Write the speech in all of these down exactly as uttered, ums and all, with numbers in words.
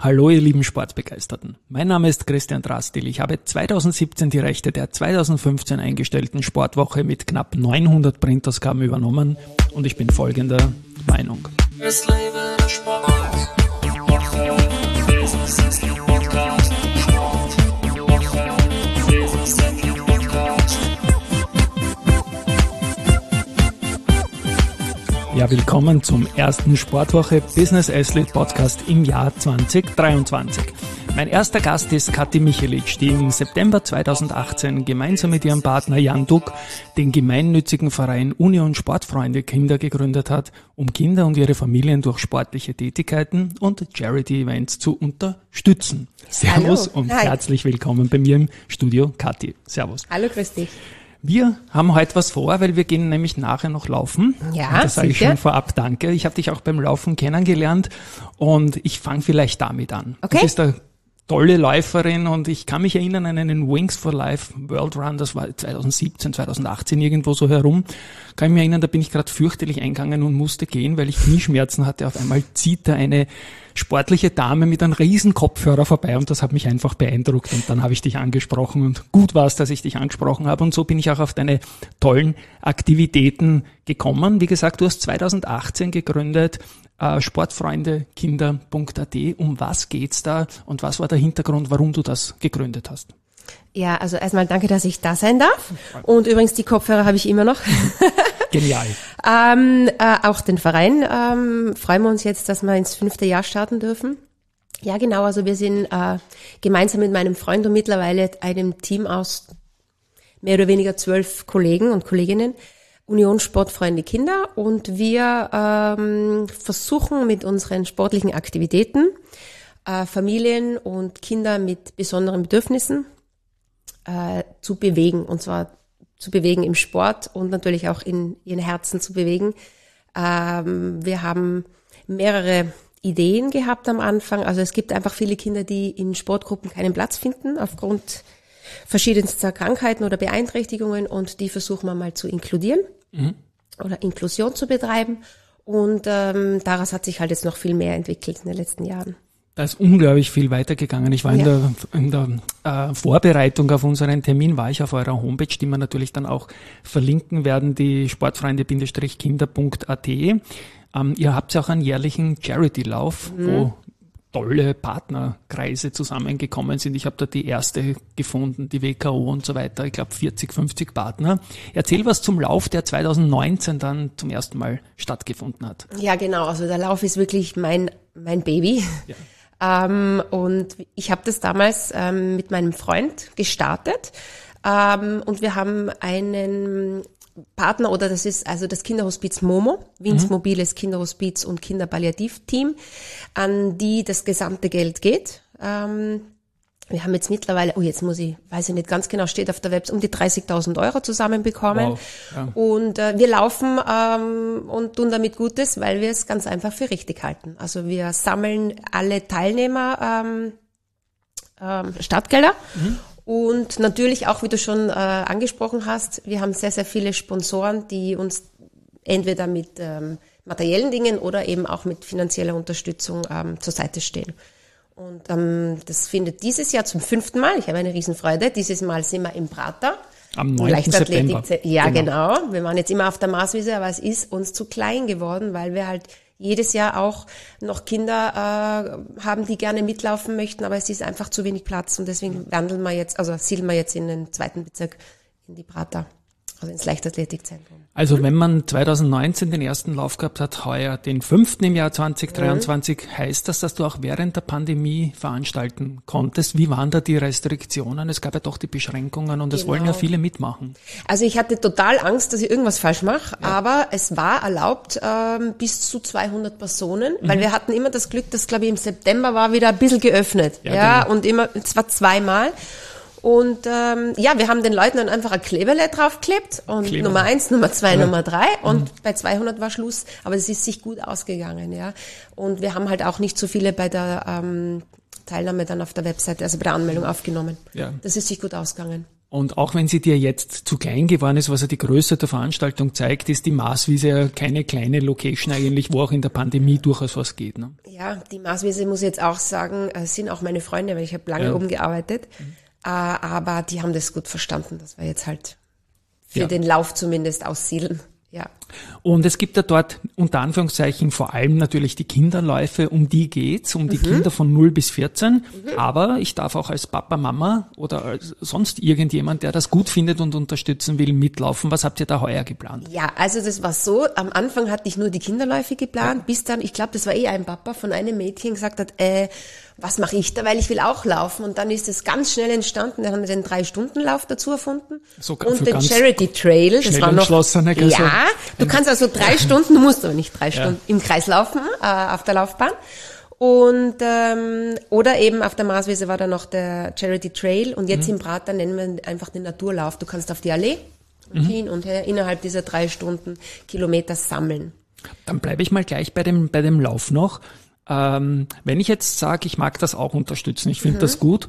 Hallo ihr lieben Sportbegeisterten. Mein Name ist Christian Drastil. Ich habe zweitausendsiebzehn die Rechte der zweitausendfünfzehn eingestellten Sportwoche mit knapp neunhundert Printausgaben übernommen und ich bin folgender Meinung. Es lebe der Sport. Ja, willkommen zum ersten Sportwoche Business Athlete Podcast im Jahr zwanzig dreiundzwanzig. Mein erster Gast ist Kathi Michelic, die im September zweitausendachtzehn gemeinsam mit ihrem Partner Jan Duck den gemeinnützigen Verein Union Sportfreunde Kinder gegründet hat, um Kinder und ihre Familien durch sportliche Tätigkeiten und Charity-Events zu unterstützen. Servus Hallo. Und Hi. Herzlich willkommen bei mir im Studio, Kathi. Servus. Hallo, grüß dich. Wir haben heute was vor, weil wir gehen nämlich nachher noch laufen. Ja, und das sage ich sicher. schon vorab, danke. Ich habe dich auch beim Laufen kennengelernt und ich fange vielleicht damit an. Okay. Du bist eine tolle Läuferin und ich kann mich erinnern an einen Wings for Life World Run, das war zweitausendsiebzehn, zweitausendachtzehn irgendwo so herum. Kann ich mich erinnern, da bin ich gerade fürchterlich eingegangen und musste gehen, weil ich Knieschmerzen hatte. Auf einmal zieht da eine sportliche Dame mit einem riesen Kopfhörer vorbei und das hat mich einfach beeindruckt und dann habe ich dich angesprochen und gut war es, dass ich dich angesprochen habe und so bin ich auch auf deine tollen Aktivitäten gekommen. Wie gesagt, du hast zweitausendachtzehn gegründet, äh, sportfreundekinder punkt a t. Um was geht's da und was war der Hintergrund, warum du das gegründet hast? Ja, also erstmal danke, dass ich da sein darf und übrigens die Kopfhörer habe ich immer noch. Genial. ähm, äh, auch den Verein ähm, freuen wir uns jetzt, dass wir ins fünfte Jahr starten dürfen. Ja, genau, also wir sind äh, gemeinsam mit meinem Freund und mittlerweile einem Team aus mehr oder weniger zwölf Kollegen und Kolleginnen, Union Sportfreunde Kinder und wir ähm, versuchen mit unseren sportlichen Aktivitäten äh, Familien und Kinder mit besonderen Bedürfnissen äh, zu bewegen und zwar zu bewegen im Sport und natürlich auch in ihren Herzen zu bewegen. Ähm, wir haben mehrere Ideen gehabt am Anfang. Also es gibt einfach viele Kinder, die in Sportgruppen keinen Platz finden aufgrund verschiedenster Krankheiten oder Beeinträchtigungen und die versuchen wir mal zu inkludieren mhm. oder Inklusion zu betreiben. Und ähm, daraus hat sich halt jetzt noch viel mehr entwickelt in den letzten Jahren. Da ist unglaublich viel weitergegangen. Ich war in ja. der, in der äh, Vorbereitung auf unseren Termin, war ich auf eurer Homepage, die wir natürlich dann auch verlinken werden, die sportfreunde-kinder punkt a t. Ähm, ihr habt ja auch einen jährlichen Charity-Lauf, mhm. wo tolle Partnerkreise zusammengekommen sind. Ich habe da die erste gefunden, die W K O und so weiter. Ich glaube vierzig, fünfzig Partner. Erzähl was zum Lauf, der zweitausendneunzehn dann zum ersten Mal stattgefunden hat. Ja, genau. Also der Lauf ist wirklich mein mein Baby. Ja. Ähm, und ich habe das damals ähm, mit meinem Freund gestartet ähm, und wir haben einen Partner oder das ist also das Kinderhospiz Momo, Wiens mhm. mobiles Kinderhospiz und Kinderpalliativteam, an die das gesamte Geld geht. Ähm, wir haben jetzt mittlerweile, oh jetzt muss ich, weiß ich nicht ganz genau, steht auf der Website, um die dreißigtausend Euro zusammenbekommen. Wow. Ja. Und äh, wir laufen ähm, und tun damit Gutes, weil wir es ganz einfach für richtig halten. Also wir sammeln alle Teilnehmer ähm, ähm, Startgelder. Mhm. Und natürlich auch, wie du schon äh, angesprochen hast, wir haben sehr, sehr viele Sponsoren, die uns entweder mit ähm, materiellen Dingen oder eben auch mit finanzieller Unterstützung ähm, zur Seite stehen. Und ähm, das findet dieses Jahr zum fünften Mal, ich habe eine Riesenfreude, dieses Mal sind wir im Prater. Am neunten September. Ja, genau. genau. Wir waren jetzt immer auf der Marswiese, aber es ist uns zu klein geworden, weil wir halt jedes Jahr auch noch Kinder äh, haben, die gerne mitlaufen möchten, aber es ist einfach zu wenig Platz und deswegen wandeln wir jetzt, also siedeln wir jetzt in den zweiten Bezirk in die Prater, also ins Leichtathletikzentrum. Also wenn man zweitausendneunzehn den ersten Lauf gehabt hat, heuer den fünften im Jahr zwanzig dreiundzwanzig, mhm. heißt das, dass du auch während der Pandemie veranstalten konntest? Wie waren da die Restriktionen? Es gab ja doch die Beschränkungen und es genau. wollen ja viele mitmachen. Also ich hatte total Angst, dass ich irgendwas falsch mache, ja. aber es war erlaubt ähm, bis zu zweihundert Personen, mhm. weil wir hatten immer das Glück, dass glaube ich im September war wieder ein bisschen geöffnet, ja, ja genau. und immer, zwar zweimal. Und ähm, ja, wir haben den Leuten dann einfach ein Kleberle draufgeklebt und Kleber. Nummer eins, Nummer zwei, ja. Nummer drei und mhm. bei zweihundert war Schluss, aber es ist sich gut ausgegangen, ja. Und wir haben halt auch nicht so viele bei der ähm, Teilnahme dann auf der Webseite, also bei der Anmeldung aufgenommen. Ja. Das ist sich gut ausgegangen. Und auch wenn sie dir jetzt zu klein geworden ist, was ja die Größe der Veranstaltung zeigt, ist die Maßwiese ja keine kleine Location eigentlich, wo auch in der Pandemie durchaus was geht. Ne? Ja, die Maßwiese, muss ich jetzt auch sagen, sind auch meine Freunde, weil ich habe lange ja. oben gearbeitet. Mhm. Aber die haben das gut verstanden, dass wir jetzt halt für ja. den Lauf zumindest aussiedeln. Ja. Und es gibt ja dort unter Anführungszeichen vor allem natürlich die Kinderläufe, um die geht's, um die mhm. Kinder von null bis vierzehn. Mhm. Aber ich darf auch als Papa, Mama oder als sonst irgendjemand, der das gut findet und unterstützen will, mitlaufen. Was habt ihr da heuer geplant? Ja, also das war so, am Anfang hatte ich nur die Kinderläufe geplant, ja. bis dann, ich glaube, das war eh ein Papa von einem Mädchen gesagt hat, äh, was mache ich da, weil ich will auch laufen. Und dann ist es ganz schnell entstanden. Dann haben wir den Drei-Stunden-Lauf dazu erfunden. Sogar und den Charity Trail. Das war noch, ja, du kannst also drei Stunden, du musst aber nicht drei Stunden ja. im Kreis laufen, äh, auf der Laufbahn. Und, ähm, oder eben auf der Maßwiese war dann noch der Charity Trail. Und jetzt mhm. im Prater nennen wir einfach den Naturlauf. Du kannst auf die Allee und mhm. hin und her innerhalb dieser drei Stunden Kilometer sammeln. Dann bleibe ich mal gleich bei dem, bei dem Lauf noch. Ähm, wenn ich jetzt sage, ich mag das auch unterstützen, ich finde mhm. das gut,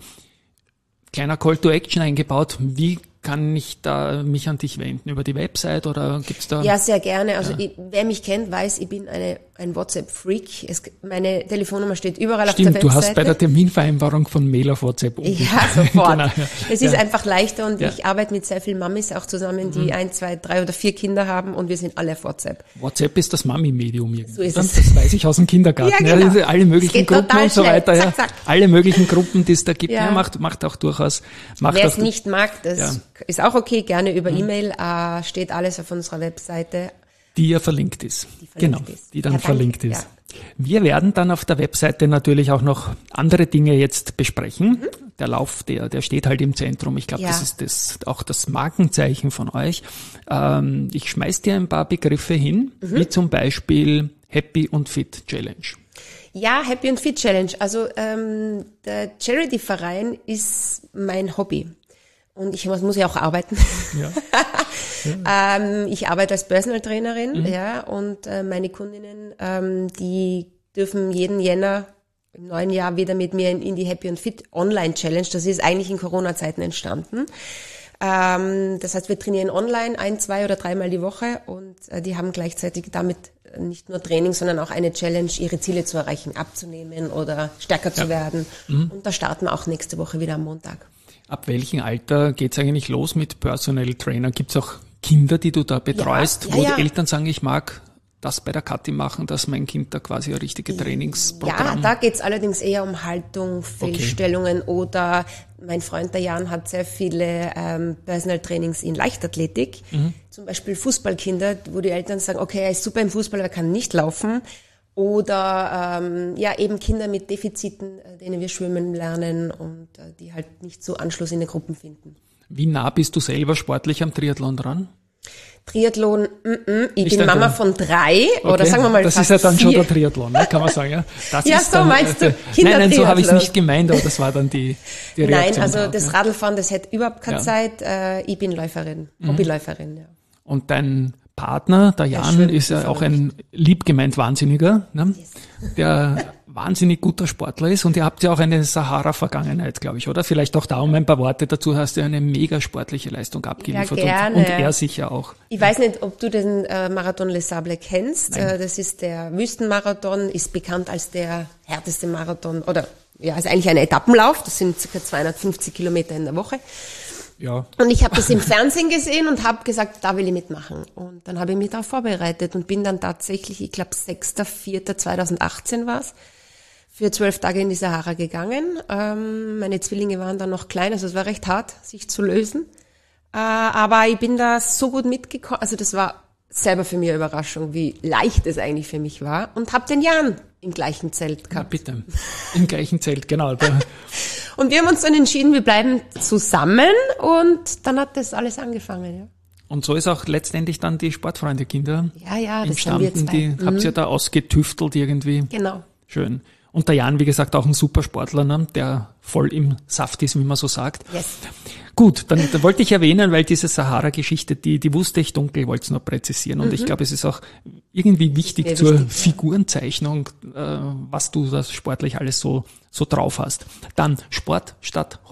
kleiner Call to Action eingebaut, wie kann ich da mich an dich wenden? Über die Website oder gibt's da? Ja, sehr gerne. Also ja. ich, wer mich kennt, weiß, ich bin eine ein WhatsApp-Freak. Es, meine Telefonnummer steht überall Stimmt, auf der Webseite. Du hast bei der Terminvereinbarung von Mail auf WhatsApp umgestellt. Ja, sofort. Genau, ja. Es ist ja. einfach leichter und ja. ich arbeite mit sehr vielen Mamis auch zusammen, die mhm. ein, zwei, drei oder vier Kinder haben und wir sind alle auf WhatsApp. WhatsApp ist das Mami-Medium irgendwie. So ist es. Das weiß ich aus dem Kindergarten. Ja, genau. Ja, alle möglichen Gruppen und so weiter. Zack, Ja. zack. Alle möglichen Gruppen, die es da gibt. Ja. Ja, macht, macht auch durchaus. Macht Wer auch es nicht mag, das ja. ist auch okay. Gerne über mhm. E-Mail, äh, steht alles auf unserer Webseite. Die ja verlinkt ist. Die verlinkt genau, ist. die dann ja, verlinkt ist. Ja. Wir werden dann auf der Webseite natürlich auch noch andere Dinge jetzt besprechen. Mhm. Der Lauf, der, der steht halt im Zentrum. Ich glaube, ja. das ist das, auch das Markenzeichen von euch. Ähm, ich schmeiß dir ein paar Begriffe hin, mhm. wie zum Beispiel Happy und Fit Challenge. Ja, Happy und Fit Challenge. Also ähm, der Charity-Verein ist mein Hobby. Und ich muss, muss ja auch arbeiten. Ja. Ja. ähm, ich arbeite als Personal Trainerin, mhm. ja, und äh, meine Kundinnen, ähm, die dürfen jeden Jänner im neuen Jahr wieder mit mir in, in die Happy and Fit Online Challenge. Das ist eigentlich in Corona-Zeiten entstanden. Ähm, das heißt, wir trainieren online ein, zwei oder dreimal die Woche und äh, die haben gleichzeitig damit nicht nur Training, sondern auch eine Challenge, ihre Ziele zu erreichen, abzunehmen oder stärker ja. zu werden. Mhm. Und da starten wir auch nächste Woche wieder am Montag. Ab welchem Alter geht's eigentlich los mit Personal Trainer? Gibt's auch Kinder, die du da betreust, ja, ja, wo ja. die Eltern sagen, ich mag das bei der Kathi machen, dass mein Kind da quasi ein richtiges Trainingsprogramm... Ja, da geht's allerdings eher um Haltung, Fehlstellungen okay. oder mein Freund der Jan hat sehr viele ähm, Personal Trainings in Leichtathletik. Mhm. Zum Beispiel Fußballkinder, wo die Eltern sagen, okay, er ist super im Fußball, aber er kann nicht laufen. Oder ähm, ja eben Kinder mit Defiziten, äh, denen wir schwimmen lernen und äh, die halt nicht so Anschluss in den Gruppen finden. Wie nah bist du selber sportlich am Triathlon dran? Triathlon, mm, mm, ich nicht bin Mama von drei okay. oder sagen wir mal das fast ist ja dann vier. schon der Triathlon, ne? Kann man sagen. Ja, das ja ist so dann, meinst du, äh, Nein, nein, so habe ich es nicht gemeint, aber das war dann die, die Reaktion. Nein, also drauf, das ja. Radlfahren, das hätte überhaupt keine ja. Zeit. Äh, ich bin Läuferin, mhm. Hobbyläuferin. Ja. Und dein Partner, der Jan, ja, ist ja auch ein lieb gemeint Wahnsinniger, ne? Yes. Der wahnsinnig guter Sportler ist und ihr habt ja auch eine Sahara-Vergangenheit, glaube ich, oder? Vielleicht auch da um ein paar Worte dazu, hast du eine mega sportliche Leistung abgeliefert ja, und, und er sicher auch. Ich weiß nicht, ob du den äh, Marathon Les Sables kennst. Äh, das ist der Wüstenmarathon, ist bekannt als der härteste Marathon oder ja, ist eigentlich ein Etappenlauf, das sind ca. zweihundertfünfzig Kilometer in der Woche. Ja. Und ich habe das im Fernsehen gesehen und habe gesagt, da will ich mitmachen. Und dann habe ich mich darauf vorbereitet und bin dann tatsächlich, ich glaube sechster vierter zweitausendachtzehn war es, für zwölf Tage in die Sahara gegangen. Ähm, meine Zwillinge waren dann noch klein, also es war recht hart, sich zu lösen. Äh, aber ich bin da so gut mitgekommen, also das war selber für mich eine Überraschung, wie leicht es eigentlich für mich war. Und habe den Jan im gleichen Zelt gehabt. Ja, bitte, im gleichen Zelt, genau. Und wir haben uns dann entschieden, wir bleiben zusammen und dann hat das alles angefangen, ja. Und so ist auch letztendlich dann die Sportfreunde-Kinder ja, ja, das entstanden, sind wir zwei. Die mhm. habt ihr da ausgetüftelt irgendwie. Genau. Schön. Und der Jan, wie gesagt, auch ein super Sportler, ne, der voll im Saft ist, wie man so sagt. Yes. Gut, dann, dann wollte ich erwähnen, weil diese Sahara-Geschichte, die, die wusste ich dunkel, wollte es nur präzisieren. Und mhm. ich glaube, es ist auch irgendwie wichtig zur wichtig, Figurenzeichnung, äh, was du das sportlich alles so, so drauf hast. Dann Sport statt Hort.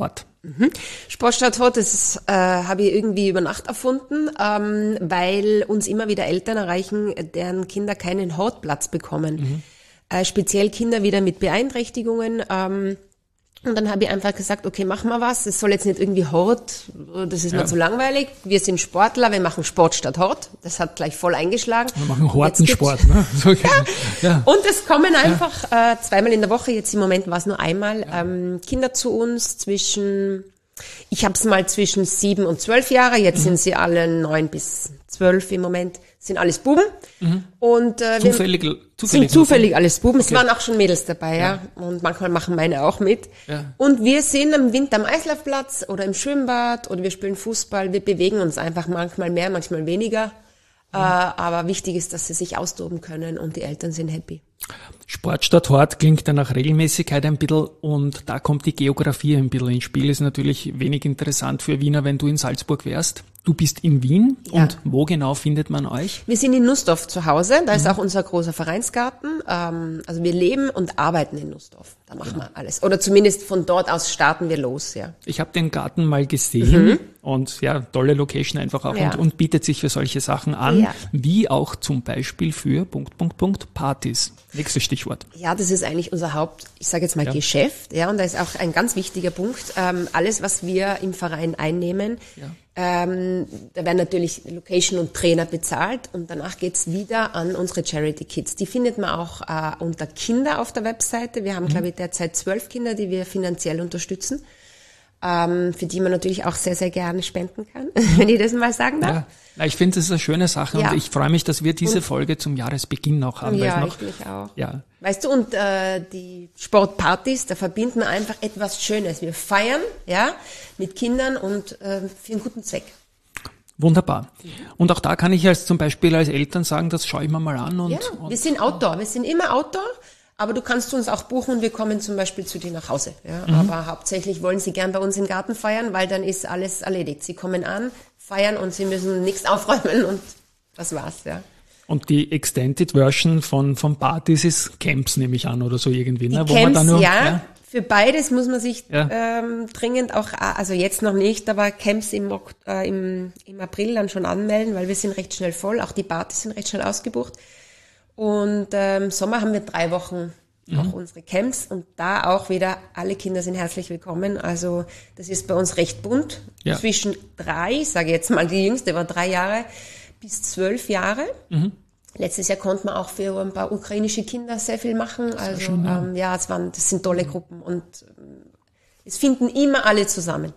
Mhm. Sportstadt Hot, das äh, habe ich irgendwie über Nacht erfunden, ähm, weil uns immer wieder Eltern erreichen, deren Kinder keinen Hortplatz bekommen. Mhm. Äh, speziell Kinder wieder mit Beeinträchtigungen. Ähm, und dann habe ich einfach gesagt, okay, machen wir was. Es soll jetzt nicht irgendwie Hort, das ist ja. mir zu langweilig. Wir sind Sportler, wir machen Sport statt Hort. Das hat gleich voll eingeschlagen. Wir machen Hortensport. Ne? So, okay. ja. Ja. Und es kommen einfach ja. äh, zweimal in der Woche, jetzt im Moment war es nur einmal, ja. ähm, Kinder zu uns zwischen, ich habe es mal zwischen sieben und zwölf Jahre, jetzt mhm. sind sie alle neun bis zwölf im Moment, sind alles Buben. Mhm. Und äh, zufällig, wir zufällig, sind zufällig alles Buben. Okay. Es waren auch schon Mädels dabei, ja. ja. Und manchmal machen meine auch mit. Ja. Und wir sind im Winter am Eislaufplatz oder im Schwimmbad oder wir spielen Fußball. Wir bewegen uns einfach manchmal mehr, manchmal weniger. Mhm. Äh, aber wichtig ist, dass sie sich austoben können und die Eltern sind happy. Sport statt Hort klingt dann nach Regelmäßigkeit ein bisschen und da kommt die Geografie ein bisschen ins Spiel. Ist natürlich wenig interessant für Wiener, wenn du in Salzburg wärst. Du bist in Wien ja. und wo genau findet man euch? Wir sind in Nussdorf zu Hause, da mhm. ist auch unser großer Vereinsgarten. Ähm, also wir leben und arbeiten in Nussdorf, da machen ja. wir alles. Oder zumindest von dort aus starten wir los, ja. Ich habe den Garten mal gesehen mhm. und ja, tolle Location einfach auch ja. und, und bietet sich für solche Sachen an, ja. wie auch zum Beispiel für Punkt, Punkt, Punkt, Partys. Nächstes Stichwort. Ja, das ist eigentlich unser Haupt, ich sage jetzt mal ja. Geschäft, ja, und da ist auch ein ganz wichtiger Punkt, ähm, alles, was wir im Verein einnehmen, ja. ähm, da werden natürlich Location und Trainer bezahlt und danach geht's wieder an unsere Charity Kids. Die findet man auch äh, unter Kinder auf der Webseite. Wir haben, mhm. glaube ich, derzeit zwölf Kinder, die wir finanziell unterstützen, ähm, für die man natürlich auch sehr, sehr gerne spenden kann, wenn ich das mal sagen darf. Ja, ich finde, das ist eine schöne Sache ja. und ich freue mich, dass wir diese und, Folge zum Jahresbeginn noch haben. Ja, weil noch, ich mich auch. Ja. Weißt du, und äh, die Sportpartys, da verbinden wir einfach etwas Schönes. Wir feiern, ja, mit Kindern und äh, für einen guten Zweck. Wunderbar. Und auch da kann ich als zum Beispiel als Eltern sagen, das schaue ich mir mal an. Und, ja, wir und, sind Outdoor, wir sind immer Outdoor. Aber du kannst uns auch buchen und wir kommen zum Beispiel zu dir nach Hause. Ja? Mhm. Aber hauptsächlich wollen sie gern bei uns im Garten feiern, weil dann ist alles erledigt. Sie kommen an, feiern und sie müssen nichts aufräumen und das war's. Ja. Und die Extended Version von, von Partys ist Camps, nehme ich an, oder so irgendwie. Die ne? Camps, Wo man dann nur, ja. ja. Für beides muss man sich ja. ähm, dringend auch, also jetzt noch nicht, aber Camps im, äh, im, im April dann schon anmelden, weil wir sind recht schnell voll. Auch die Partys sind recht schnell ausgebucht. Und ähm, im Sommer haben wir drei Wochen mhm. auch unsere Camps und da auch wieder, alle Kinder sind herzlich willkommen. Also das ist bei uns recht bunt. Ja. Zwischen drei, ich sage jetzt mal, die jüngste war drei Jahre, bis zwölf Jahre. Mhm. Letztes Jahr konnte man auch für ein paar ukrainische Kinder sehr viel machen. Also schön, ja, ähm, ja es waren, das sind tolle Gruppen und ähm, es finden immer alle zusammen.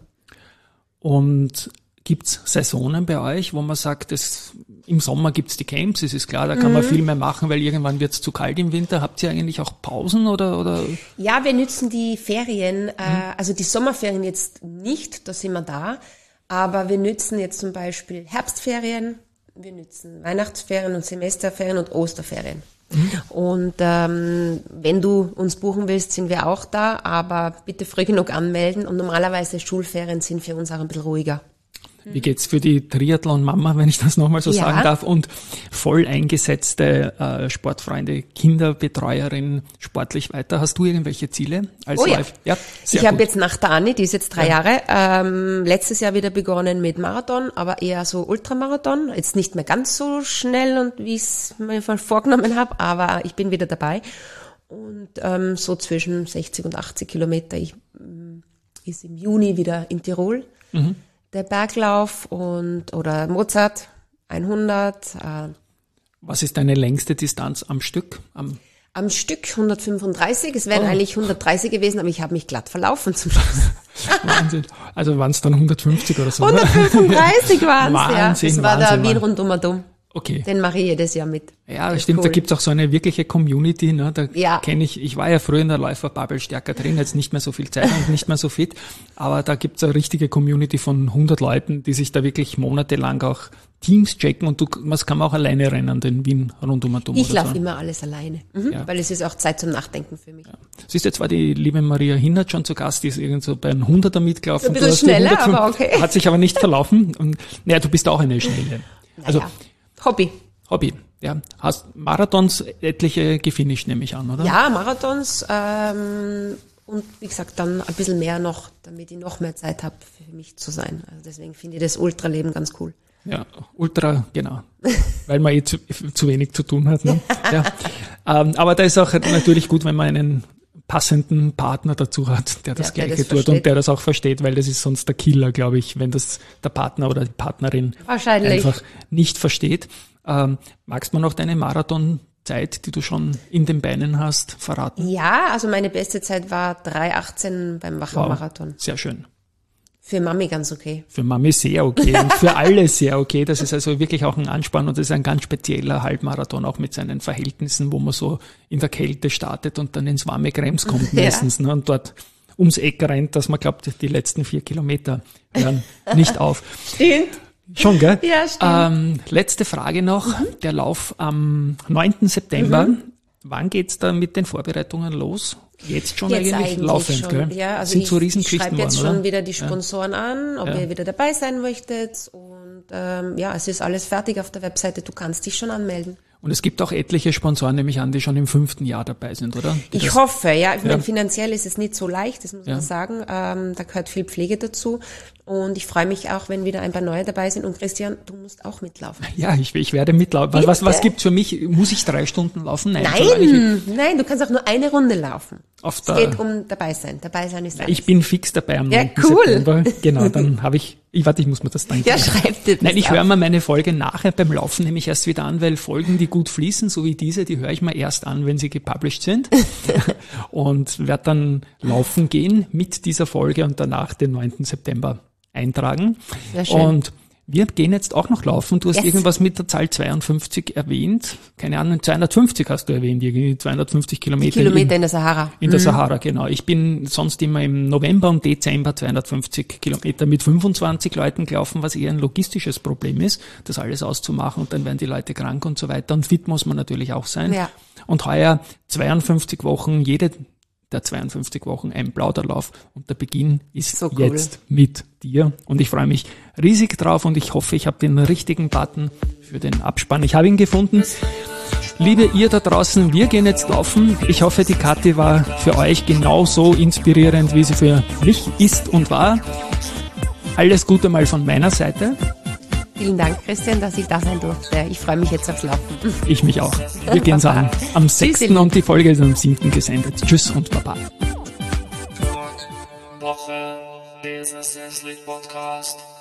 Und gibt's Saisonen bei euch, wo man sagt, das, im Sommer gibt's die Camps, es ist klar, da kann mhm. man viel mehr machen, weil irgendwann wird's zu kalt im Winter. Habt ihr eigentlich auch Pausen oder? oder? Ja, wir nützen die Ferien, mhm. äh, also die Sommerferien jetzt nicht, da sind wir da, aber wir nützen jetzt zum Beispiel Herbstferien, wir nützen Weihnachtsferien und Semesterferien und Osterferien. Mhm. Und ähm, wenn du uns buchen willst, sind wir auch da, aber bitte früh genug anmelden und normalerweise Schulferien sind für uns auch ein bisschen ruhiger. Wie geht's für die Triathlon-Mama, wenn ich das nochmal so ja. sagen darf, und voll eingesetzte äh, Sportfreunde, Kinderbetreuerin sportlich weiter? Hast du irgendwelche Ziele als oh, Live? Ja, ja ich habe jetzt nach der Anni, die ist jetzt drei ja. Jahre, ähm, letztes Jahr wieder begonnen mit Marathon, aber eher so Ultramarathon. Jetzt nicht mehr ganz so schnell und wie ich es mir vorgenommen habe, aber ich bin wieder dabei. Und ähm, so zwischen sechzig und achtzig Kilometer. Ich ähm, ist im Juni wieder in Tirol. Mhm. Der Berglauf und oder Mozart hundert. Äh, Was ist deine längste Distanz am Stück? Am, am Stück hundertfünfunddreißig. Es wären oh. eigentlich hundertdreißig gewesen, aber ich habe mich glatt verlaufen zum Schluss. Wahnsinn. Also waren es dann hundertfünfzig oder so? hundertfünfunddreißig waren es, ja. Das war Wahnsinn, der Wien rundum dumm. Okay. Den mache ich jedes Jahr mit. Ja, das stimmt, cool. Da gibt's auch so eine wirkliche Community, ne? Da ja. kenne ich, ich war ja früher in der Läuferbubble stärker drin, jetzt nicht mehr so viel Zeit und nicht mehr so fit, aber da gibt's eine richtige Community von hundert Leuten, die sich da wirklich monatelang auch Teams checken und du, was kann man auch alleine rennen, den Wien rundum und um. Ich laufe so. immer alles alleine, mhm. ja. weil es ist auch Zeit zum Nachdenken für mich. Ja. Siehst du, jetzt war die liebe Maria Hinnert schon zu Gast, die ist irgend so bei einem Hunderter mitgelaufen. Ein bisschen schneller, aber okay. Hat sich aber nicht verlaufen und, naja, du bist auch eine Schnelle. Also, naja. Hobby. Hobby, ja. Hast Marathons etliche gefinisht, nehme ich an, oder? Ja, Marathons, ähm, und wie gesagt, dann ein bisschen mehr noch, damit ich noch mehr Zeit habe, für mich zu sein. Also deswegen finde ich das Ultraleben ganz cool. Ja, Ultra, genau. Weil man eh zu, zu wenig zu tun hat. Ne? Ja. Ähm, aber da ist auch natürlich gut, wenn man einen passenden Partner dazu hat, der das ja, Gleiche das tut versteht. Und der das auch versteht, weil das ist sonst der Killer, glaube ich, wenn das der Partner oder die Partnerin einfach nicht versteht. Ähm, magst du mir noch deine Marathonzeit, die du schon in den Beinen hast, verraten? Ja, also meine beste Zeit war drei achtzehn beim Wachau-Marathon. Wow, sehr schön. Für Mami ganz okay. Für Mami sehr okay und für alle sehr okay. Das ist also wirklich auch ein Anspann und das ist ein ganz spezieller Halbmarathon, auch mit seinen Verhältnissen, wo man so in der Kälte startet und dann ins warme Krems kommt meistens, ja. ne, und dort ums Eck rennt, dass man glaubt, die letzten vier Kilometer hören nicht auf. Stimmt. Schon, gell? Ja, stimmt. Ähm, letzte Frage noch. Mhm. Der Lauf am neunten September. Mhm. Wann geht's da mit den Vorbereitungen los? Jetzt schon jetzt eigentlich, eigentlich laufend, schon. Gell? Ja, also sind ich, so ich schreibe jetzt worden, schon oder? wieder die Sponsoren ja. an, ob ja. ihr wieder dabei sein möchtet. Und ähm, ja, es ist alles fertig auf der Webseite. Du kannst dich schon anmelden. Und es gibt auch etliche Sponsoren, nämlich an, die schon im fünften Jahr dabei sind, oder? Die ich das, hoffe, ja. Ich ja. meine, finanziell ist es nicht so leicht, das muss ja. man sagen. Ähm, da gehört viel Pflege dazu. Und ich freue mich auch, wenn wieder ein paar neue dabei sind. Und Christian, du musst auch mitlaufen. Ja, ich, ich werde mitlaufen. Bitte? Was, was gibt's für mich? Muss ich drei Stunden laufen? Nein, nein, nein, du kannst auch nur eine Runde laufen. Auf es der, geht um dabei sein. Dabei sein ist alles. Ich bin fix dabei am ja, neunten cool. September. Genau, dann habe ich, ich warte, ich muss mir das dann Ja, schreib dir das Nein, ich auf. höre mir meine Folge nachher beim Laufen nämlich erst wieder an, weil Folgen, die gut fließen, so wie diese, die höre ich mir erst an, wenn sie gepublished sind. Und werde dann laufen gehen mit dieser Folge und danach den neunten September eintragen. Sehr schön. Und wir gehen jetzt auch noch laufen. Du hast yes. irgendwas mit der Zahl zweiundfünfzig erwähnt. Keine Ahnung, zweihundertfünfzig hast du erwähnt, irgendwie zweihundertfünfzig Kilometer. Die Kilometer in, in der Sahara. In der mhm. Sahara, genau. Ich bin sonst immer im November und Dezember zweihundertfünfzig Kilometer mit fünfundzwanzig Leuten gelaufen, was eher ein logistisches Problem ist, das alles auszumachen und dann werden die Leute krank und so weiter. Und fit muss man natürlich auch sein. Ja. Und heuer zweiundfünfzig Wochen, jede der zweiundfünfzig Wochen ein Plauderlauf und der Beginn ist so cool. jetzt mit dir und ich freue mich riesig drauf und ich hoffe, ich habe den richtigen Button für den Abspann. Ich habe ihn gefunden. Liebe ihr da draußen, wir gehen jetzt laufen. Ich hoffe, die Kathi war für euch genauso inspirierend, wie sie für mich ist und war. Alles Gute mal von meiner Seite. Vielen Dank, Christian, dass ich da sein durfte. Ich freue mich jetzt aufs Laufen. Ich mich auch. Wir gehen an. Am sechsten und die Folge ist am siebten gesendet. Tschüss und Baba. Woche, dieses Podcast.